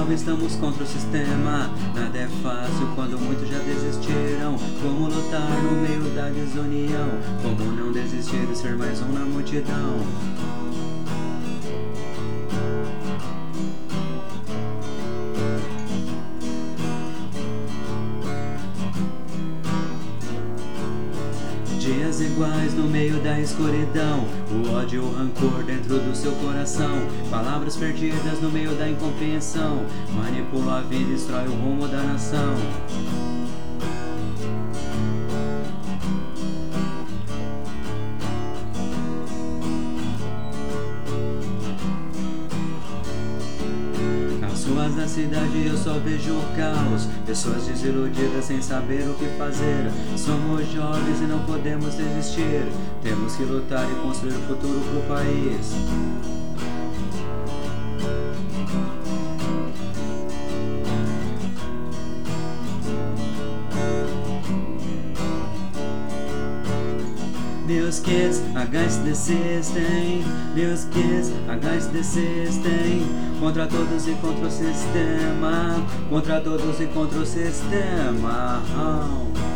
jovens estamos contra o sistema. Nada é fácil quando muitos já desistiram. Como lutar no meio da desunião? Como não desistir e ser mais um na multidão? Dias iguais no meio da escuridão, o ódio e o rancor dentro do seu coração, palavras perdidas no meio da incompreensão, manipula a vida e destrói o rumo da nação. Nas ruas da cidade eu só vejo o caos, pessoas desiludidas sem saber o que fazer. Somos jovens e não podemos desistir, temos que lutar e construir o futuro pro país. Meus kids against the system, meus kids against the system, contra todos e contra o sistema, contra todos e contra o sistema.